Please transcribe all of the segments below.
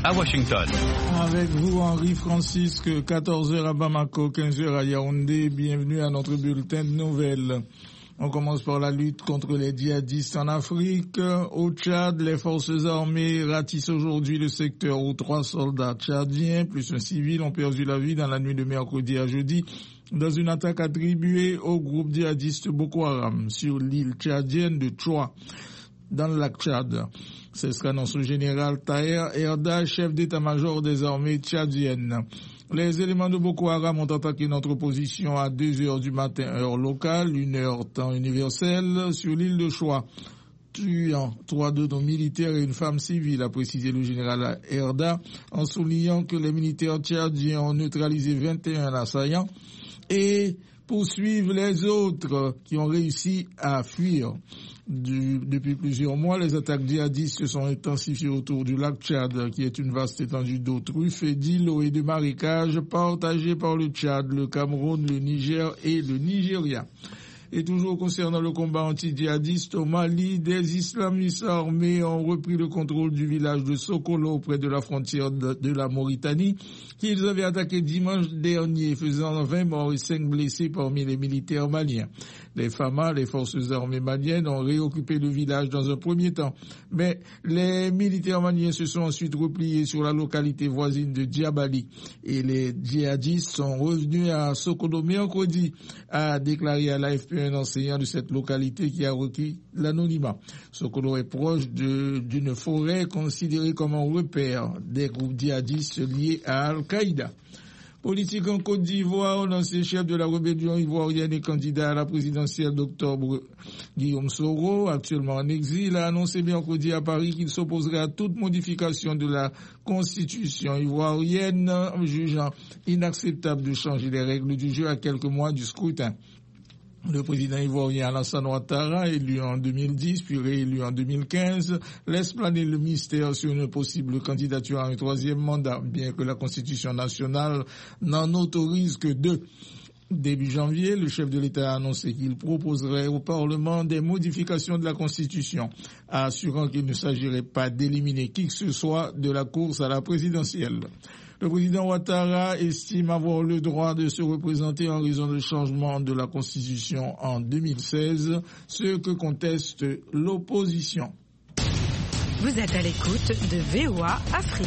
à Washington. Avec vous, Henri Francisque, 14h à Bamako, 15h à Yaoundé. Bienvenue à notre bulletin de nouvelles. On commence par la lutte contre les djihadistes en Afrique. Au Tchad, les forces armées ratissent aujourd'hui le secteur où 3 soldats tchadiens plus un civil ont perdu la vie dans la nuit de mercredi à jeudi dans une attaque attribuée au groupe djihadiste Boko Haram sur l'île tchadienne de Tchoua, dans le lac Tchad. C'est ce qu'annonce le général Taher Erda, chef d'état-major des armées tchadiennes. Les éléments de Boko Haram ont attaqué notre position à 2h du matin, heure locale, 1h temps universel, sur l'île de Choua, tuant 3 de nos militaires et une femme civile, a précisé le général Erda, en soulignant que les militaires tchadiens ont neutralisé 21 assaillants et poursuivent les autres qui ont réussi à fuir. Depuis plusieurs mois, les attaques djihadistes se sont intensifiées autour du lac Tchad, qui est une vaste étendue d'eau truffée d'îlots et de marécages partagés par le Tchad, le Cameroun, le Niger et le Nigeria. Et toujours concernant le combat anti-djihadiste au Mali, des islamistes armés ont repris le contrôle du village de Sokolo près de la frontière de la Mauritanie, qu'ils avaient attaqué dimanche dernier, faisant 20 morts et 5 blessés parmi les militaires maliens. Les FAMA, les forces armées maliennes, ont réoccupé le village dans un premier temps, mais les militaires maliens se sont ensuite repliés sur la localité voisine de Diabali et les djihadistes sont revenus à Sokolo mercredi, a déclaré à l'AFP un enseignant de cette localité qui a requis l'anonymat. Sokolo est proche d'une forêt considérée comme un repère des groupes djihadistes liés à Al-Qaïda. Politique en Côte d'Ivoire, l'ancien chef de la rébellion ivoirienne et candidat à la présidentielle d'octobre, Guillaume Soro, actuellement en exil, a annoncé mercredi à Paris qu'il s'opposerait à toute modification de la constitution ivoirienne, jugeant inacceptable de changer les règles du jeu à quelques mois du scrutin. Le président ivoirien Alassane Ouattara, élu en 2010 puis réélu en 2015, laisse planer le mystère sur une possible candidature à un 3e mandat, bien que la Constitution nationale n'en autorise que 2. Début janvier, le chef de l'État a annoncé qu'il proposerait au Parlement des modifications de la Constitution, assurant qu'il ne s'agirait pas d'éliminer qui que ce soit de la course à la présidentielle. Le président Ouattara estime avoir le droit de se représenter en raison du changement de la Constitution en 2016, ce que conteste l'opposition. Vous êtes à l'écoute de VOA Afrique.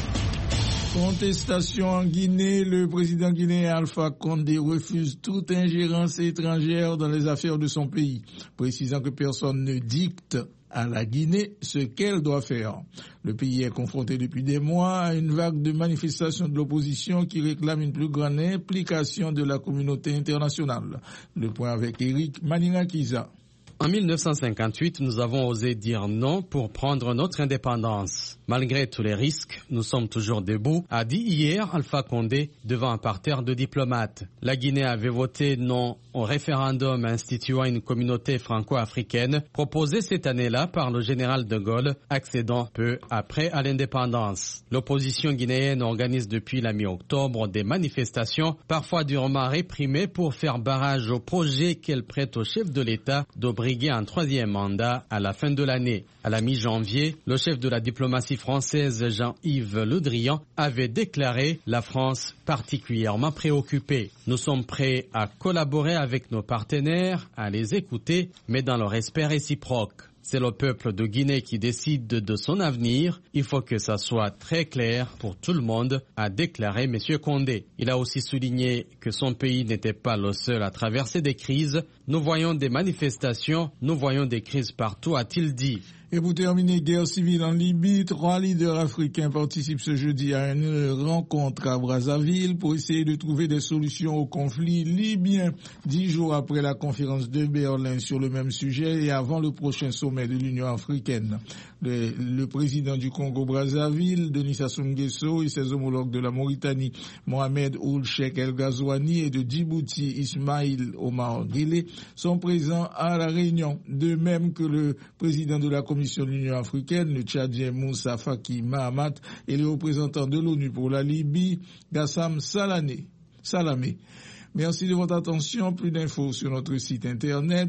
Contestation en Guinée, le président guinéen Alpha Condé refuse toute ingérence étrangère dans les affaires de son pays, précisant que personne ne dicte à la Guinée ce qu'elle doit faire. Le pays est confronté depuis des mois à une vague de manifestations de l'opposition qui réclame une plus grande implication de la communauté internationale. Le point avec Eric Maninakiza. En 1958, nous avons osé dire non pour prendre notre indépendance. Malgré tous les risques, nous sommes toujours debout, a dit hier Alpha Condé devant un parterre de diplomates. La Guinée avait voté non au référendum instituant une communauté franco-africaine proposé cette année-là par le général de Gaulle, accédant peu après à l'indépendance. L'opposition guinéenne organise depuis la mi-octobre des manifestations, parfois durement réprimées pour faire barrage au projet qu'elle prête au chef de l'État de briguer un 3e mandat à la fin de l'année. À la mi-janvier, le chef de la diplomatie française, Jean-Yves Le Drian, avait déclaré la France particulièrement préoccupée. Nous sommes prêts à collaborer avec nos partenaires, à les écouter, mais dans le respect réciproque. C'est le peuple de Guinée qui décide de son avenir. Il faut que ça soit très clair pour tout le monde, a déclaré M. Condé. Il a aussi souligné que son pays n'était pas le seul à traverser des crises. Nous voyons des manifestations, nous voyons des crises partout, a-t-il dit. Et pour terminer, guerre civile en Libye, 3 leaders africains participent ce jeudi à une rencontre à Brazzaville pour essayer de trouver des solutions au conflit libyen, 10 jours après la conférence de Berlin sur le même sujet et avant le prochain sommet de l'Union africaine. Le président du Congo-Brazzaville, Denis Sassou Nguesso, et ses homologues de la Mauritanie, Mohamed Ould Cheikh El Ghazouani, et de Djibouti, Ismaïl Omar Guelleh, sont présents à la réunion, de même que le président de la Commission de l'Union africaine, le Tchadien Moussa Faki Mahamat, et le représentant de l'ONU pour la Libye, Gassam Salamé. Merci de votre attention. Plus d'infos sur notre site internet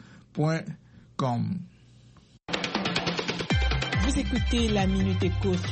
voaafrique.com. Vous écoutez la Minute Éco